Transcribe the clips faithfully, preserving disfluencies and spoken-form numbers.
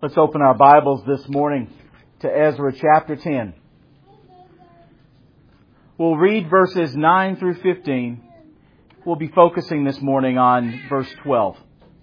Let's open our Bibles this morning to Ezra chapter ten. We'll read verses nine through fifteen. We'll be focusing this morning on verse twelve.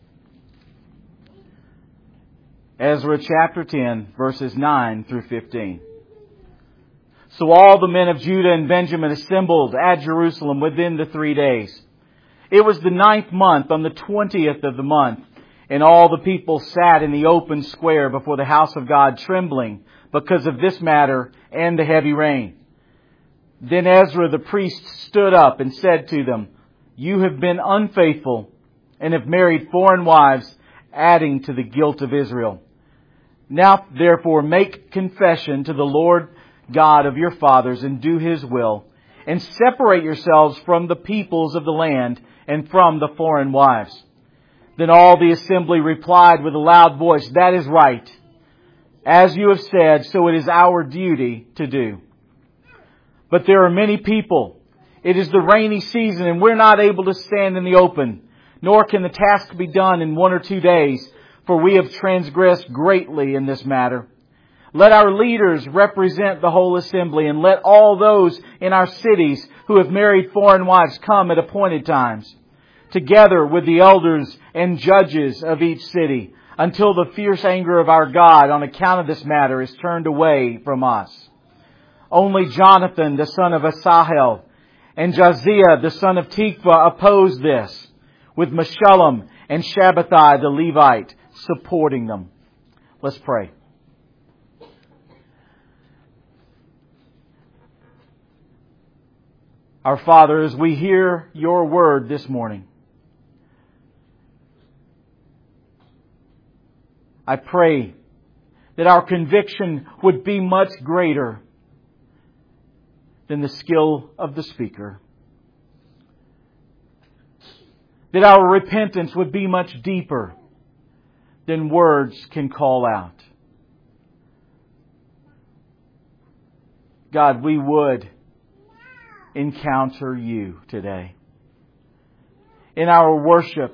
Ezra chapter ten, verses nine through fifteen. So all the men of Judah and Benjamin assembled at Jerusalem within the three days. It was the ninth month, on the twentieth of the month, and all the people sat in the open square before the house of God, trembling because of this matter and the heavy rain. Then Ezra the priest stood up and said to them, "You have been unfaithful and have married foreign wives, adding to the guilt of Israel. Now therefore make confession to the Lord God of your fathers and do His will, and separate yourselves from the peoples of the land and from the foreign wives." Then all the assembly replied with a loud voice, "That is right. As you have said, so it is our duty to do. But there are many people. It is the rainy season, and we're not able to stand in the open, nor can the task be done in one or two days, for we have transgressed greatly in this matter. Let our leaders represent the whole assembly, and let all those in our cities who have married foreign wives come at appointed times, together with the elders and judges of each city, until the fierce anger of our God on account of this matter is turned away from us. Only Jonathan, the son of Asahel, and Josiah, the son of Tikva, opposed this, with Meshullam and Shabbatai the Levite supporting them." Let's pray. Our Father, as we hear Your Word this morning, I pray that our conviction would be much greater than the skill of the speaker. That our repentance would be much deeper than words can call out. God, we would encounter You today. In our worship,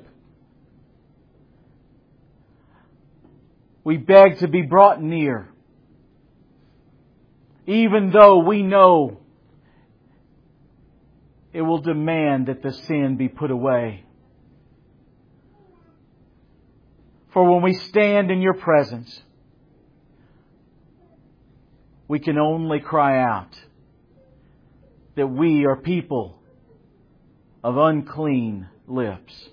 we beg to be brought near, even though we know it will demand that the sin be put away. For when we stand in Your presence, we can only cry out that we are people of unclean lips.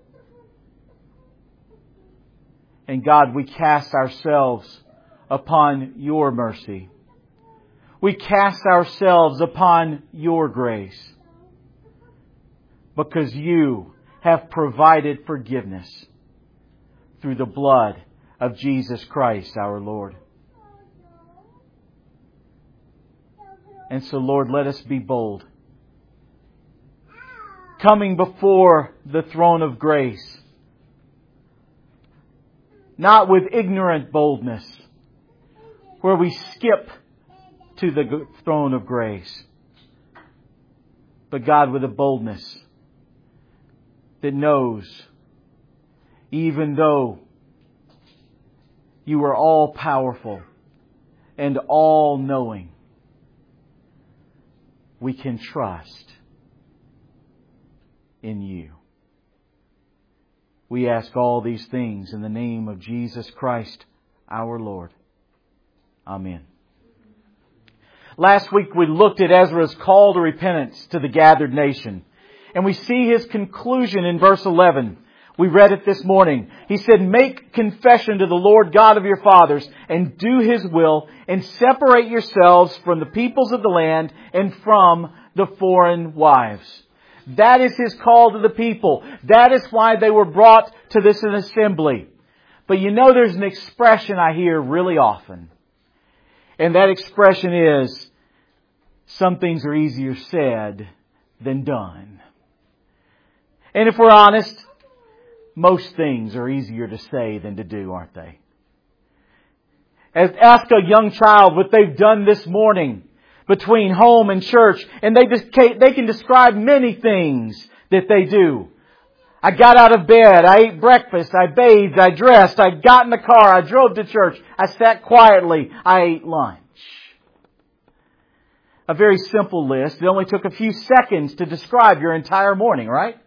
And God, we cast ourselves upon Your mercy. We cast ourselves upon Your grace, because You have provided forgiveness through the blood of Jesus Christ our Lord. And so, Lord, let us be bold, coming before the throne of grace, not with ignorant boldness, where we skip to the throne of grace, but God, with a boldness that knows, even though You are all powerful and all knowing, we can trust in You. We ask all these things in the name of Jesus Christ, our Lord. Amen. Last week we looked at Ezra's call to repentance to the gathered nation, and we see his conclusion in verse eleven. We read it this morning. He said, "Make confession to the Lord God of your fathers and do His will, and separate yourselves from the peoples of the land and from the foreign wives." That is His call to the people. That is why they were brought to this assembly. But you know, there's an expression I hear really often. And that expression is, some things are easier said than done. And if we're honest, most things are easier to say than to do, aren't they? As ask a young child what they've done this morning between home and church, and they just, they can describe many things that they do. I got out of bed, I ate breakfast, I bathed, I dressed, I got in the car, I drove to church, I sat quietly, I ate lunch. A very simple list. It only took a few seconds to describe your entire morning, right?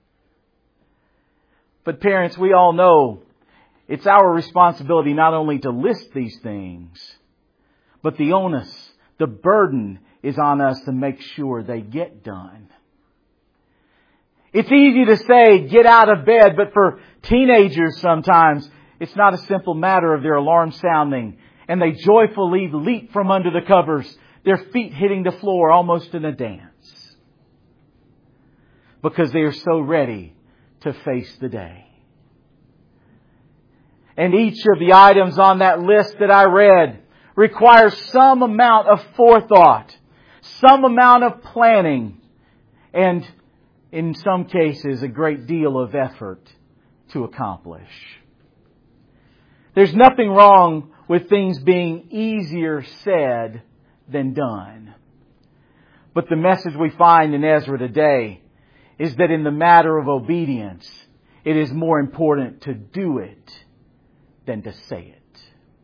But parents, we all know it's our responsibility not only to list these things, but the onus, the burden is on us to make sure they get done. It's easy to say, get out of bed, but for teenagers sometimes, it's not a simple matter of their alarm sounding and they joyfully leap from under the covers, their feet hitting the floor almost in a dance. Because they are so ready to face the day. And each of the items on that list that I read requires some amount of forethought, some amount of planning, and in some cases a great deal of effort to accomplish. There's nothing wrong with things being easier said than done. But the message we find in Ezra today is that in the matter of obedience, it is more important to do it than to say it.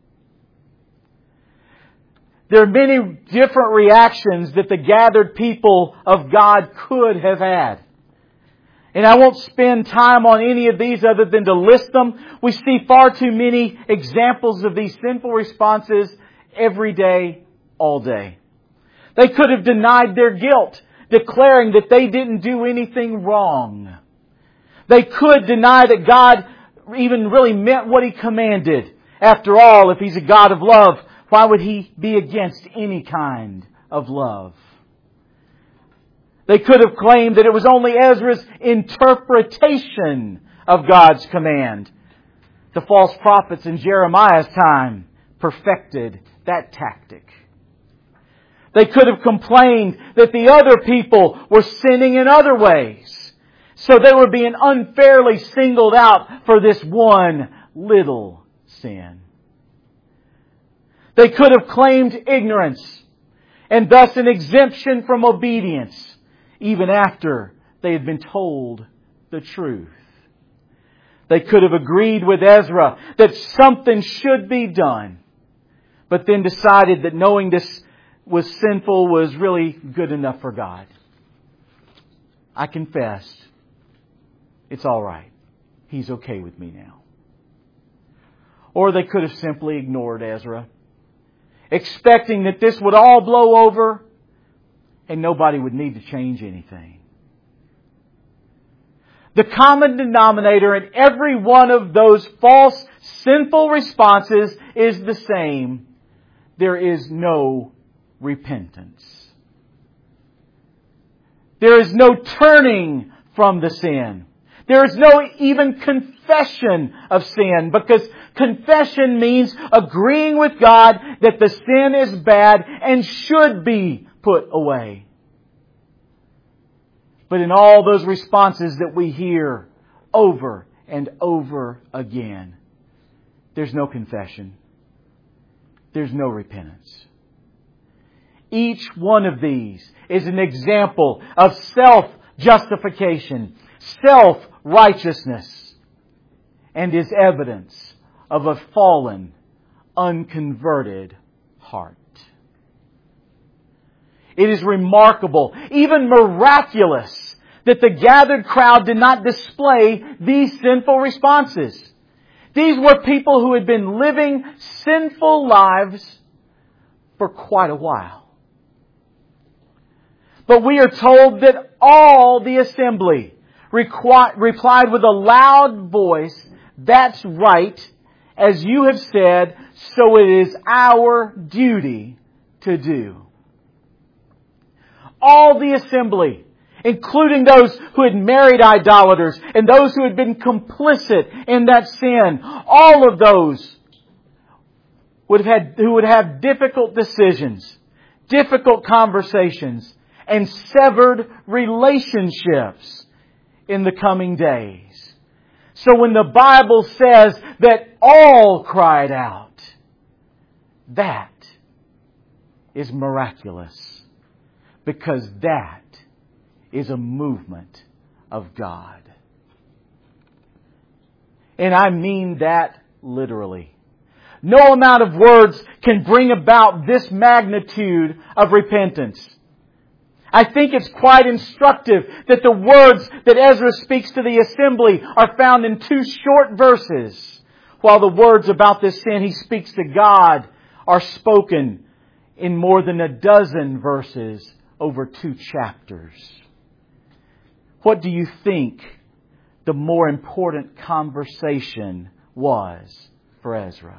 There are many different reactions that the gathered people of God could have had. And I won't spend time on any of these other than to list them. We see far too many examples of these sinful responses every day, all day. They could have denied their guilt, declaring that they didn't do anything wrong. They could deny that God even really meant what He commanded. After all, if He's a God of love, why would He be against any kind of love? They could have claimed that it was only Ezra's interpretation of God's command. The false prophets in Jeremiah's time perfected that tactic. They could have complained that the other people were sinning in other ways, so they were being unfairly singled out for this one little sin. They could have claimed ignorance and thus an exemption from obedience, even after they had been told the truth. They could have agreed with Ezra that something should be done, but then decided that knowing this was sinful was really good enough for God. I confess, it's all right. He's okay with me now. Or they could have simply ignored Ezra, expecting that this would all blow over and nobody would need to change anything. The common denominator in every one of those false, sinful responses is the same. There is no repentance. There is no turning from the sin. There is no even confession of sin, because confession means agreeing with God that the sin is bad and should be put away. But in all those responses that we hear over and over again, there's no confession. There's no repentance. Each one of these is an example of self-justification, self-righteousness, and is evidence of a fallen, unconverted heart. It is remarkable, even miraculous, that the gathered crowd did not display these sinful responses. These were people who had been living sinful lives for quite a while. But we are told that all the assembly requ- replied with a loud voice, "That's right, as you have said, so it is our duty to do." All the assembly, including those who had married idolaters and those who had been complicit in that sin, all of those would have had, who would have difficult decisions, difficult conversations, and severed relationships in the coming days. So when the Bible says that all cried out, that is miraculous, because that is a movement of God. And I mean that literally. No amount of words can bring about this magnitude of repentance. I think it's quite instructive that the words that Ezra speaks to the assembly are found in two short verses, while the words about this sin he speaks to God are spoken in more than a dozen verses over two chapters. What do you think the more important conversation was for Ezra?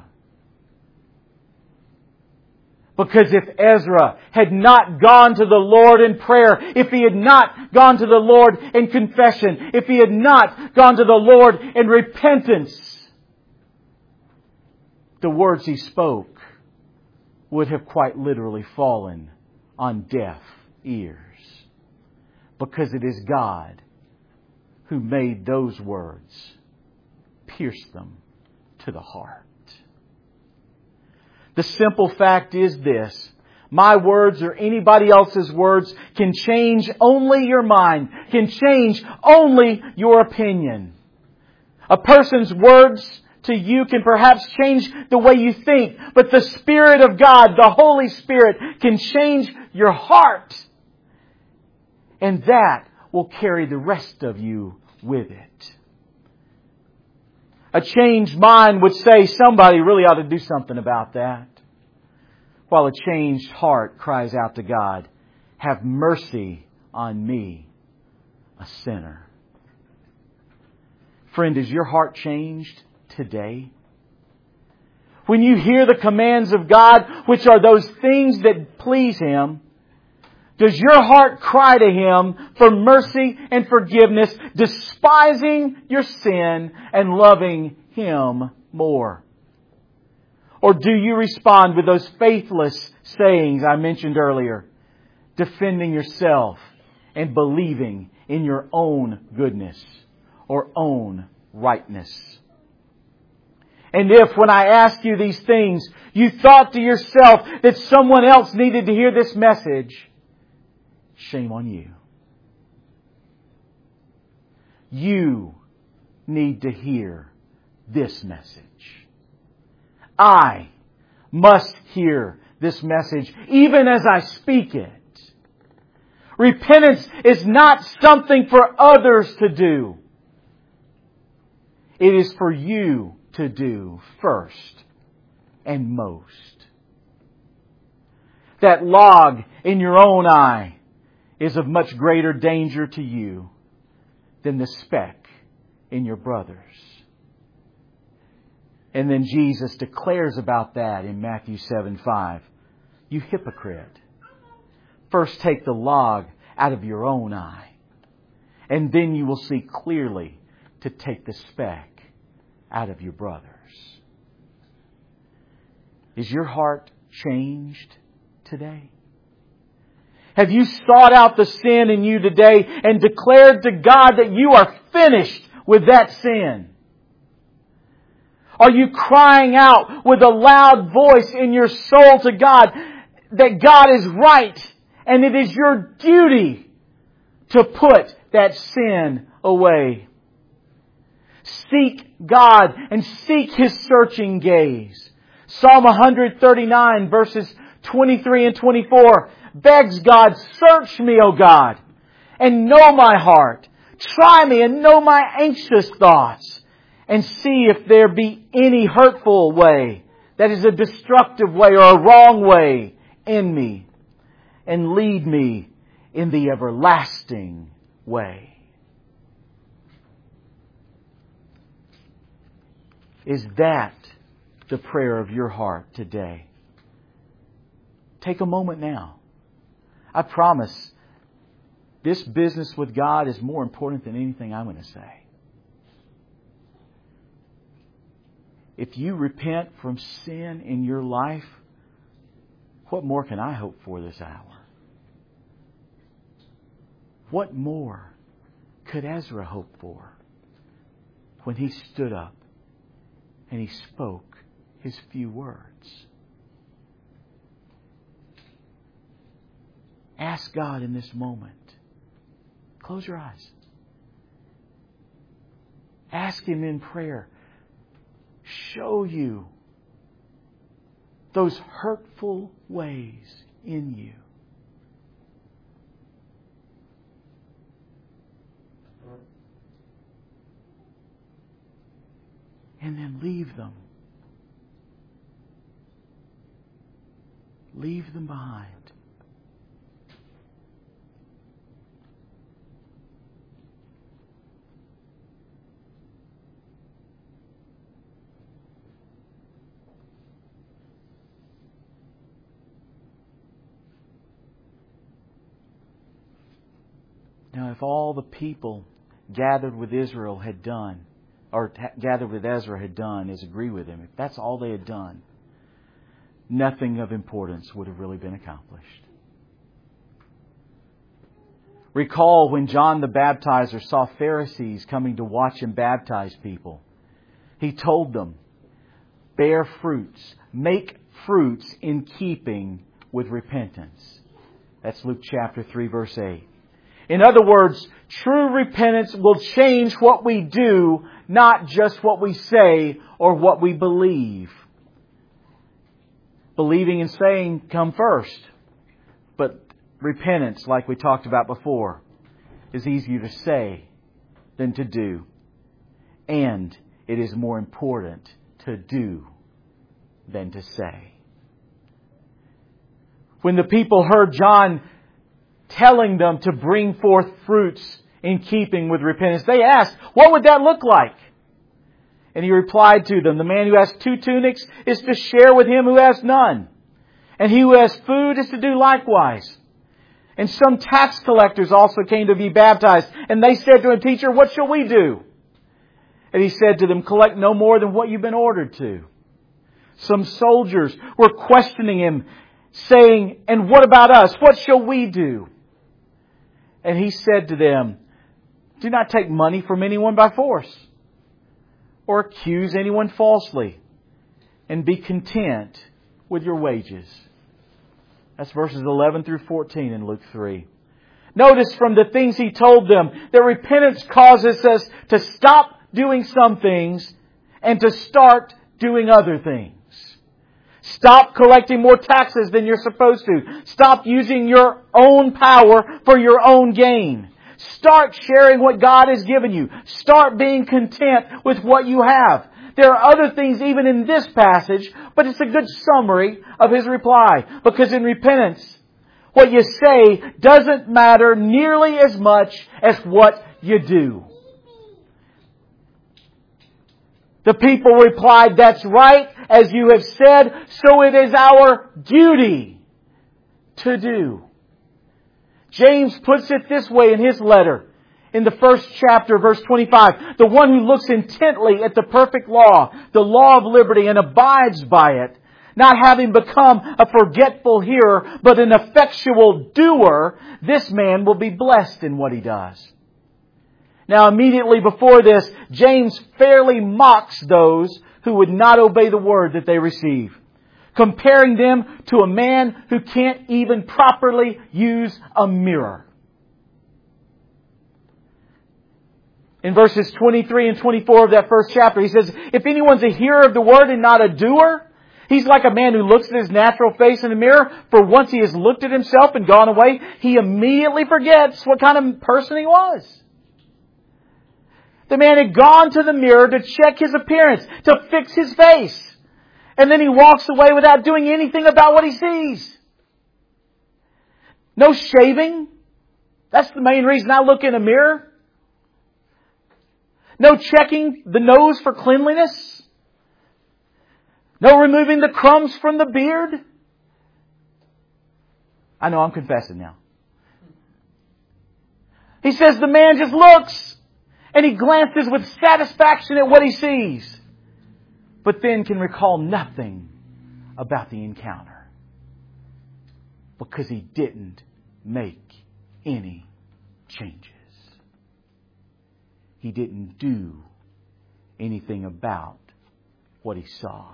Because if Ezra had not gone to the Lord in prayer, if he had not gone to the Lord in confession, if he had not gone to the Lord in repentance, the words he spoke would have quite literally fallen on deaf ears. Because it is God who made those words pierce them to the heart. The simple fact is this: my words or anybody else's words can change only your mind, can change only your opinion. A person's words to you can perhaps change the way you think, but the Spirit of God, the Holy Spirit, can change your heart. And that will carry the rest of you with it. A changed mind would say somebody really ought to do something about that. While a changed heart cries out to God, have mercy on me, a sinner. Friend, is your heart changed today? When you hear the commands of God, which are those things that please Him, does your heart cry to Him for mercy and forgiveness, despising your sin and loving Him more? Or do you respond with those faithless sayings I mentioned earlier, defending yourself and believing in your own goodness or own rightness? And if, when I ask you these things, you thought to yourself that someone else needed to hear this message, shame on you. You need to hear this message. I must hear this message even as I speak it. Repentance is not something for others to do. It is for you to do first and most. That log in your own eye is of much greater danger to you than the speck in your brother's. And then Jesus declares about that in Matthew seven five. You hypocrite. First take the log out of your own eye, and then you will see clearly to take the speck out of your brother's. Is your heart changed today? Have you sought out the sin in you today and declared to God that you are finished with that sin? Are you crying out with a loud voice in your soul to God that God is right and it is your duty to put that sin away? Seek God and seek His searching gaze. Psalm one thirty-nine verses twenty-three and twenty-four begs God, search me, O God, and know my heart. Try me and know my anxious thoughts, and see if there be any hurtful way, that is a destructive way or a wrong way in me, and lead me in the everlasting way. Is that the prayer of your heart today? Take a moment now. I promise this business with God is more important than anything I'm going to say. If you repent from sin in your life, what more can I hope for this hour? What more could Ezra hope for when he stood up and he spoke his few words? Ask God in this moment. Close your eyes. Ask Him in prayer show you those hurtful ways in you. And then leave them. Leave them behind. Now, if all the people gathered with Israel had done, or gathered with Ezra had done, is agree with him, if that's all they had done, nothing of importance would have really been accomplished. Recall when John the Baptizer saw Pharisees coming to watch him baptize people. He told them, bear fruits, make fruits in keeping with repentance. That's Luke chapter three, verse eight. In other words, true repentance will change what we do, not just what we say or what we believe. Believing and saying come first. But repentance, like we talked about before, is easier to say than to do. And it is more important to do than to say. When the people heard John telling them to bring forth fruits in keeping with repentance, they asked, what would that look like? And He replied to them, the man who has two tunics is to share with him who has none. And he who has food is to do likewise. And some tax collectors also came to be baptized. And they said to him, Teacher, what shall we do? And He said to them, collect no more than what you've been ordered to. Some soldiers were questioning Him, saying, and what about us? What shall we do? And He said to them, do not take money from anyone by force, or accuse anyone falsely, and be content with your wages. That's verses eleven through fourteen in Luke three. Notice from the things He told them that repentance causes us to stop doing some things and to start doing other things. Stop collecting more taxes than you're supposed to. Stop using your own power for your own gain. Start sharing what God has given you. Start being content with what you have. There are other things even in this passage, but it's a good summary of His reply. Because in repentance, what you say doesn't matter nearly as much as what you do. The people replied, that's right, as you have said, so it is our duty to do. James puts it this way in his letter, in the first chapter, verse twenty-five. The one who looks intently at the perfect law, the law of liberty, and abides by it, not having become a forgetful hearer, but an effectual doer, this man will be blessed in what he does. Now, immediately before this, James fairly mocks those who would not obey the word that they receive, comparing them to a man who can't even properly use a mirror. In verses twenty-three and twenty-four of that first chapter, he says, if anyone's a hearer of the word and not a doer, he's like a man who looks at his natural face in the mirror, for once he has looked at himself and gone away, he immediately forgets what kind of person he was. The man had gone to the mirror to check his appearance, to fix his face. And then he walks away without doing anything about what he sees. No shaving. That's the main reason I look in a mirror. No checking the nose for cleanliness. No removing the crumbs from the beard. I know I'm confessing now. He says the man just looks. And he glances with satisfaction at what he sees, but then can recall nothing about the encounter because he didn't make any changes. He didn't do anything about what he saw.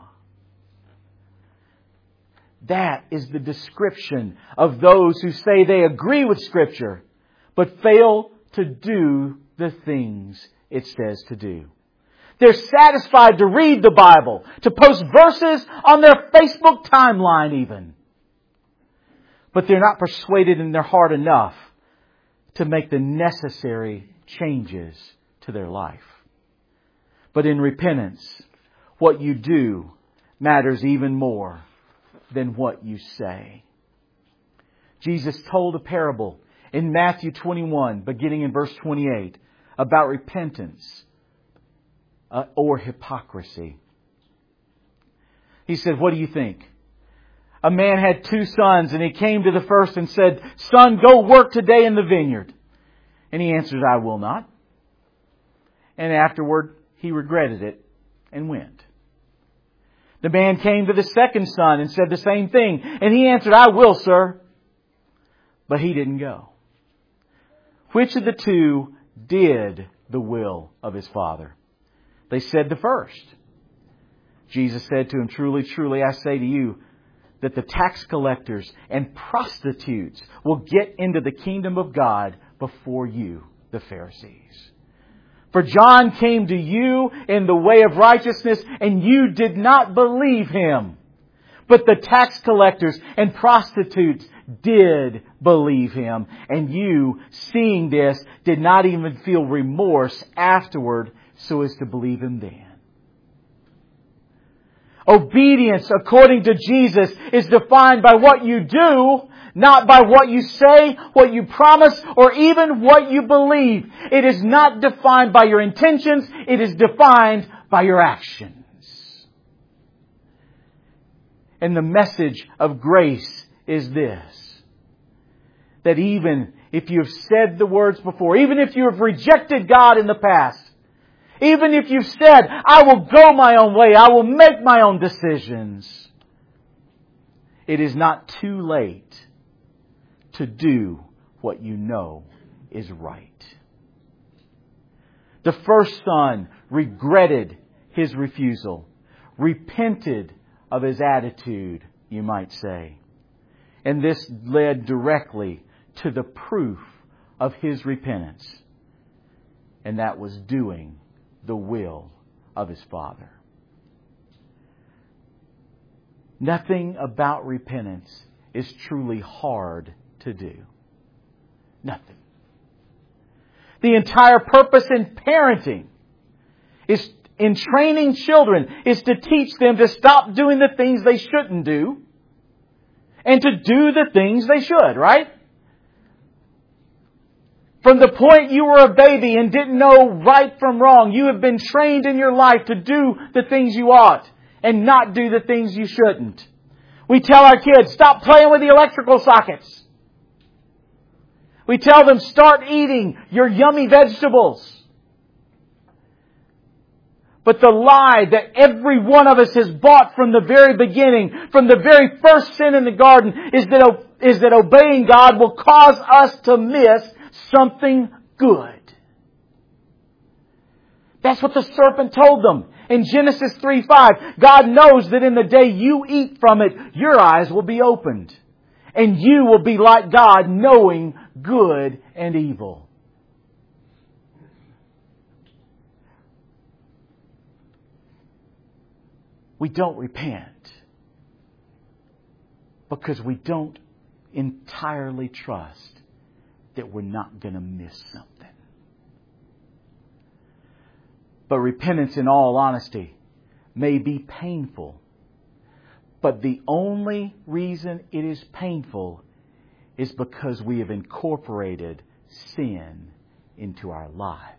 That is the description of those who say they agree with Scripture, but fail to do the things it says to do. They're satisfied to read the Bible, to post verses on their Facebook timeline even. But they're not persuaded in their heart enough to make the necessary changes to their life. But in repentance, what you do matters even more than what you say. Jesus told a parable in Matthew twenty-one, beginning in verse twenty-eight, about repentance uh, or hypocrisy. He said, what do you think? A man had two sons, and he came to the first and said, Son, go work today in the vineyard. And he answered, I will not. And afterward, he regretted it and went. The man came to the second son and said the same thing. And he answered, I will, sir. But he didn't go. Which of the two did the will of his father? They said the first. Jesus said to him, Truly, truly, I say to you, that the tax collectors and prostitutes will get into the kingdom of God before you, the Pharisees. For John came to you in the way of righteousness, and you did not believe him. But the tax collectors and prostitutes did believe him. And you, seeing this, did not even feel remorse afterward so as to believe him then. Obedience, according to Jesus, is defined by what you do, not by what you say, what you promise, or even what you believe. It is not defined by your intentions. It is defined by your actions. And the message of grace is this: that even if you have said the words before, even if you have rejected God in the past, even if you've said, I will go my own way, I will make my own decisions, it is not too late to do what you know is right. The first son regretted his refusal, repented of his attitude, you might say. And this led directly to the proof of his repentance. And that was doing the will of his Father. Nothing about repentance is truly hard to do. Nothing. The entire purpose in parenting is in training children is to teach them to stop doing the things they shouldn't do and to do the things they should, right? From the point you were a baby and didn't know right from wrong, you have been trained in your life to do the things you ought and not do the things you shouldn't. We tell our kids, stop playing with the electrical sockets. We tell them, start eating your yummy vegetables. But the lie that every one of us has bought from the very beginning, from the very first sin in the garden, is that, is that obeying God will cause us to miss something good. That's what the serpent told them. In Genesis three five, God knows that in the day you eat from it, your eyes will be opened. And you will be like God, knowing good and evil. We don't repent because we don't entirely trust that we're not going to miss something. But repentance, in all honesty, may be painful. But the only reason it is painful is because we have incorporated sin into our lives.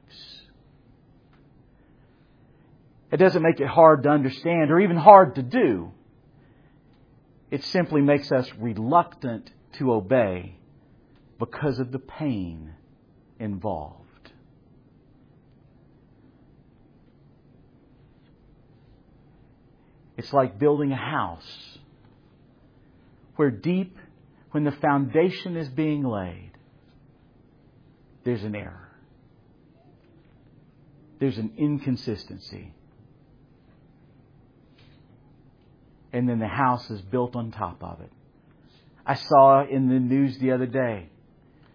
It doesn't make it hard to understand or even hard to do. It simply makes us reluctant to obey because of the pain involved. It's like building a house where deep, when the foundation is being laid, there's an error. There's an inconsistency. And then the house is built on top of it. I saw in the news the other day,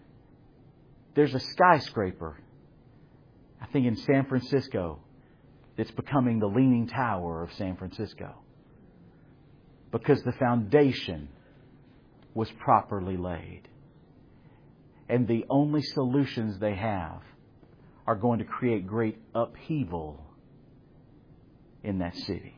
there's a skyscraper, I think in San Francisco, that's becoming the Leaning Tower of San Francisco. Because the foundation was properly laid. And the only solutions they have are going to create great upheaval in that city.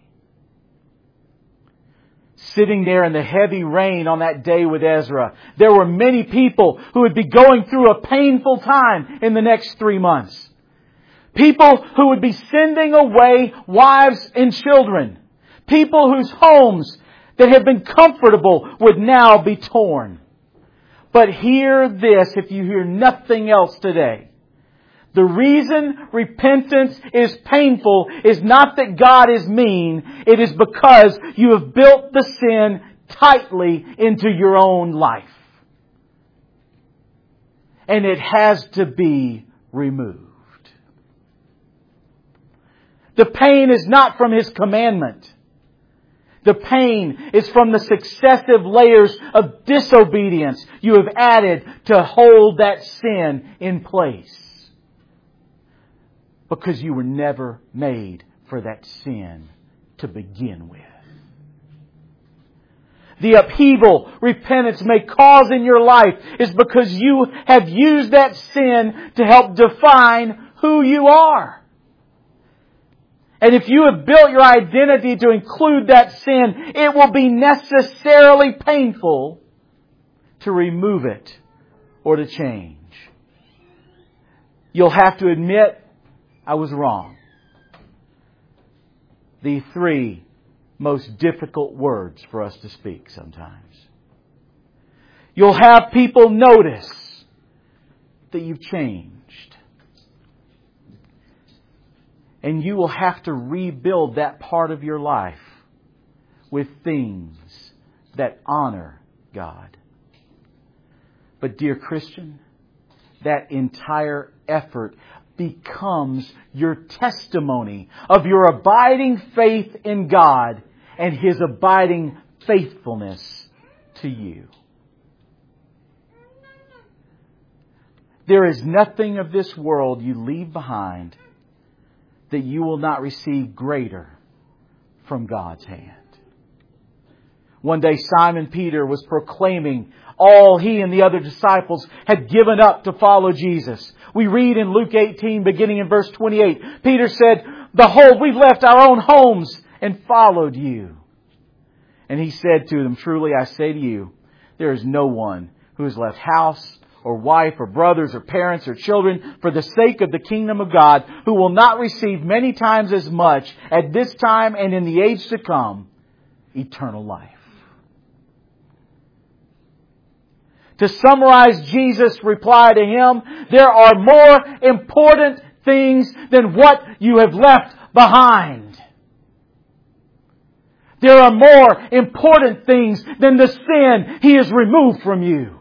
Sitting there in the heavy rain on that day with Ezra, there were many people who would be going through a painful time in the next three months. People who would be sending away wives and children. People whose homes that had been comfortable would now be torn. But hear this, if you hear nothing else today. The reason repentance is painful is not that God is mean. It is because you have built the sin tightly into your own life. And it has to be removed. The pain is not from His commandment. The pain is from the successive layers of disobedience you have added to hold that sin in place. Because you were never made for that sin to begin with. The upheaval repentance may cause in your life is because you have used that sin to help define who you are. And if you have built your identity to include that sin, it will be necessarily painful to remove it or to change. You'll have to admit, I was wrong. The three most difficult words for us to speak sometimes. You'll have people notice that you've changed. And you will have to rebuild that part of your life with things that honor God. But dear Christian, that entire effort becomes your testimony of your abiding faith in God and His abiding faithfulness to you. There is nothing of this world you leave behind that you will not receive greater from God's hand. One day Simon Peter was proclaiming all he and the other disciples had given up to follow Jesus. We read in Luke eighteen, beginning in verse twenty-eight, Peter said, "Behold, we've left our own homes and followed you." And He said to them, "Truly I say to you, there is no one who has left house or wife or brothers or parents or children for the sake of the kingdom of God who will not receive many times as much at this time and in the age to come eternal life." To summarize Jesus' reply to him, there are more important things than what you have left behind. There are more important things than the sin He has removed from you.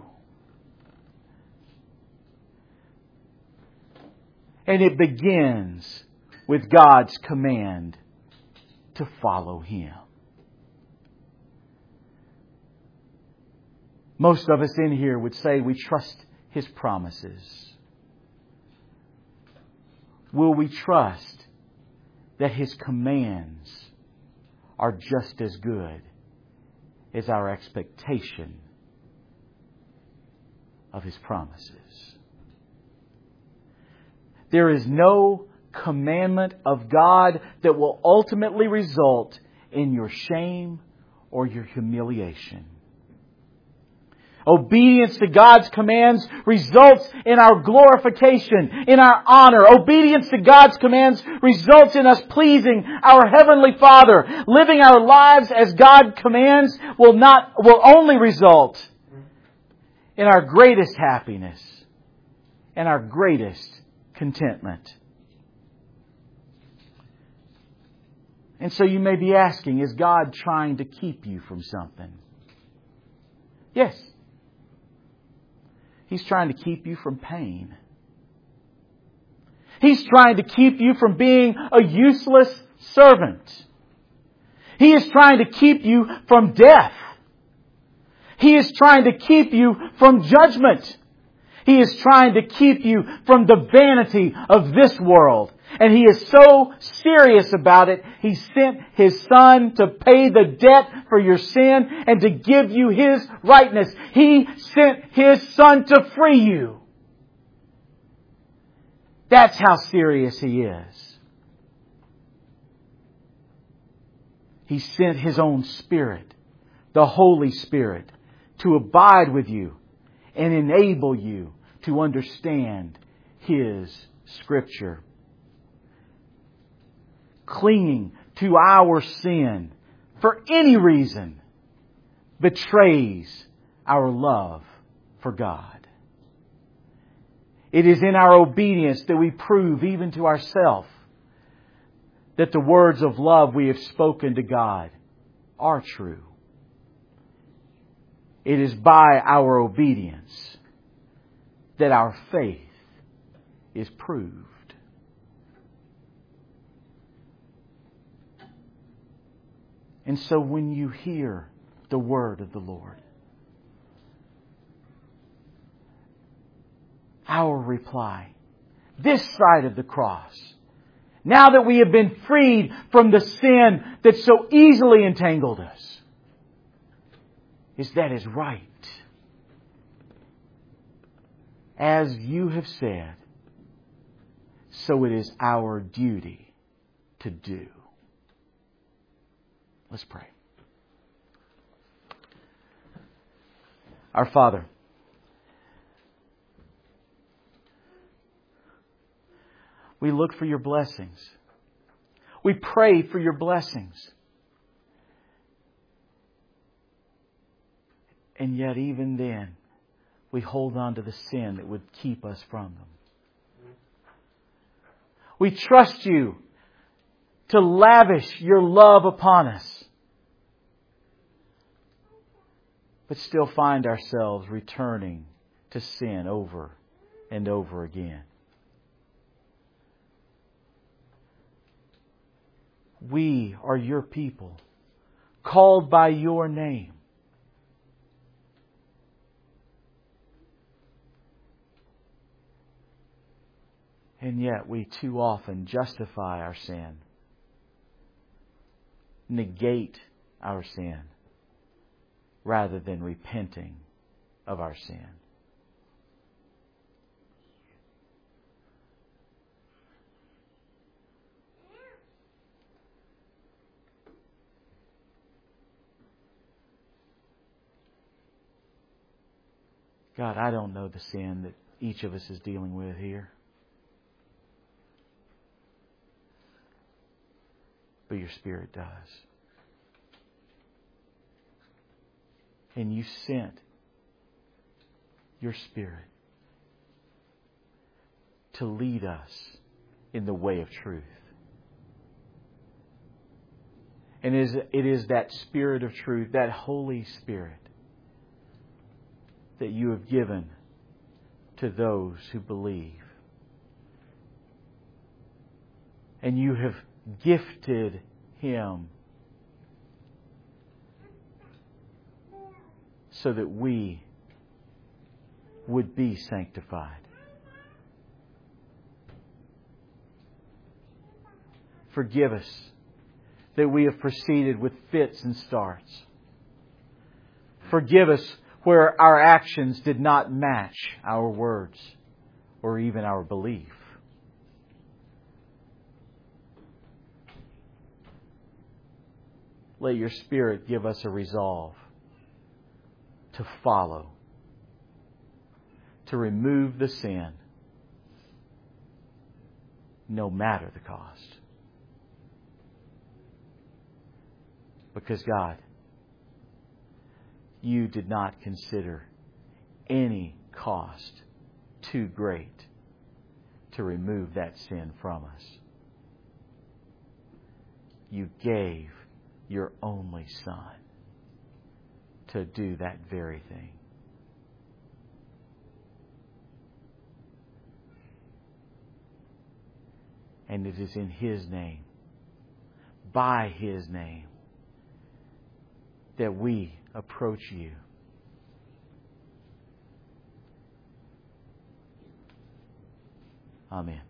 And it begins with God's command to follow Him. Most of us in here would say we trust His promises. Will we trust that His commands are just as good as our expectation of His promises? There is no commandment of God that will ultimately result in your shame or your humiliation. Obedience to God's commands results in our glorification, in our honor. Obedience to God's commands results in us pleasing our Heavenly Father. Living our lives as God commands will not, will only result in our greatest happiness and our greatest contentment. And so you may be asking, is God trying to keep you from something? Yes. He's trying to keep you from pain. He's trying to keep you from being a useless servant. He is trying to keep you from death. He is trying to keep you from judgment. He is trying to keep you from the vanity of this world And He is so serious about it, He sent His Son to pay the debt for your sin and to give you His rightness. He sent His Son to free you. That's how serious He is. He sent His own Spirit, the Holy Spirit, to abide with you and enable you to understand His Scripture. Clinging to our sin for any reason betrays our love for God. It is in our obedience that we prove even to ourselves that the words of love we have spoken to God are true. It is by our obedience that our faith is proved. And so when you hear the word of the Lord, our reply, this side of the cross, now that we have been freed from the sin that so easily entangled us, is that is right. As you have said, so it is our duty to do. Let's pray. Our Father, we look for your blessings. We pray for your blessings. And yet even then, we hold on to the sin that would keep us from them. We trust you to lavish your love upon us, but still find ourselves returning to sin over and over again. We are your people, called by your name. And yet we too often justify our sin, negate our sin, rather than repenting of our sin. God, I don't know the sin that each of us is dealing with here. But your Spirit does. And you sent your Spirit to lead us in the way of truth. And it is, it is that Spirit of truth, that Holy Spirit, that you have given to those who believe. And you have gifted Him so that we would be sanctified. Forgive us that we have proceeded with fits and starts. Forgive us where our actions did not match our words or even our belief. Let your Spirit give us a resolve to follow, to remove the sin, no matter the cost. Because God, you did not consider any cost too great to remove that sin from us. You gave your only Son to do that very thing. And it is in His name, by His name, that we approach you. Amen.